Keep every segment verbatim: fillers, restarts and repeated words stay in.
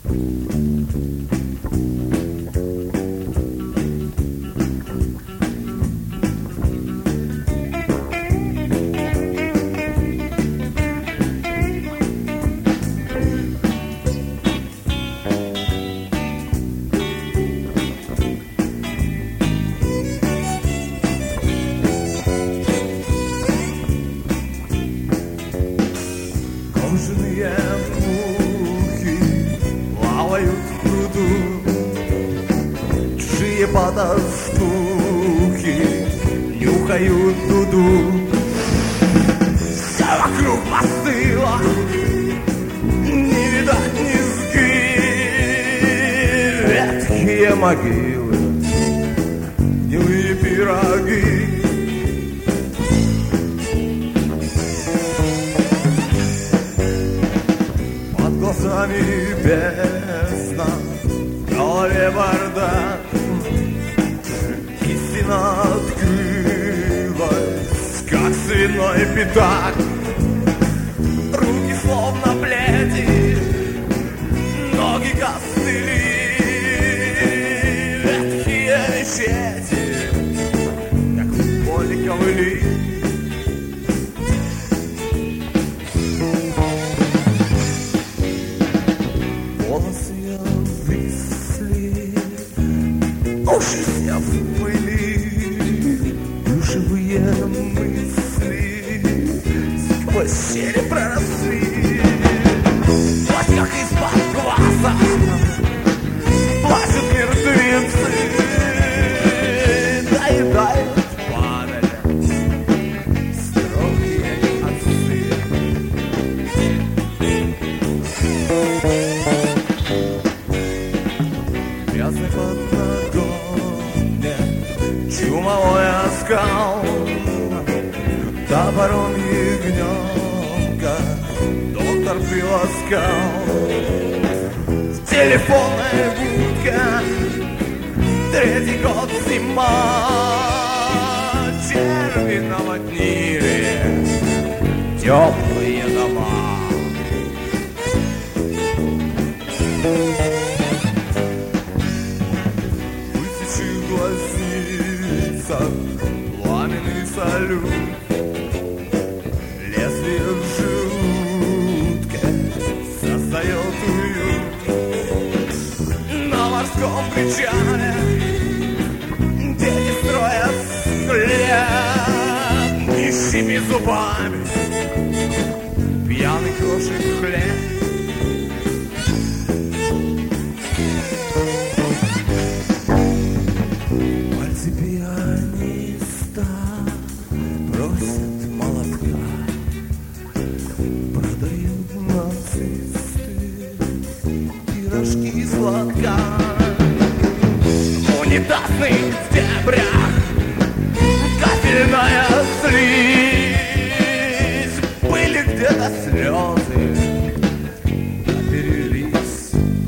Потаскухи нюхают дуду. Все вокруг постыло, не видать низги, ветхие могилы, гнилые пироги. Под глазами бездна, в голове бардак. Открылась, как свиной пятак. Руки словно плети, ноги костыли, ветхие мечети, как в поле ковыли. Волосы обвисли, уши все впыли, живые мысли сквозь щели проросли. Вот как из-под глаза плачут мертвецы, доедают падали строгие отцы. Грязный под ногами чумовой оскал, топором ягненка доктор приласкал. Телефонная будка, третий год зима, черви наводнили теплые дома. Высечи глазница, пламенный салют, лезвие в желудке создает уют. На морском причале дети строят хлеб, нищими зубами пьяный крошит хлеб. Пальцы пианиста просят молотка, продают нацисты пирожки и сладка. Унитазный в дебрях, кафельная слизь, были где-то слезы, перелись.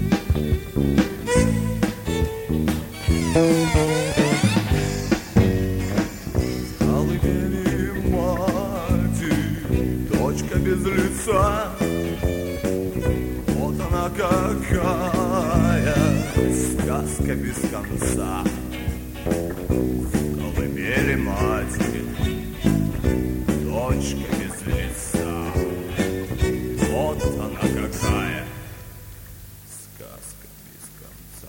Колыбели мати, дочка без лица, вот она какая сказка без конца. Колыбели мати, дочка без лица, вот она какая сказка без конца.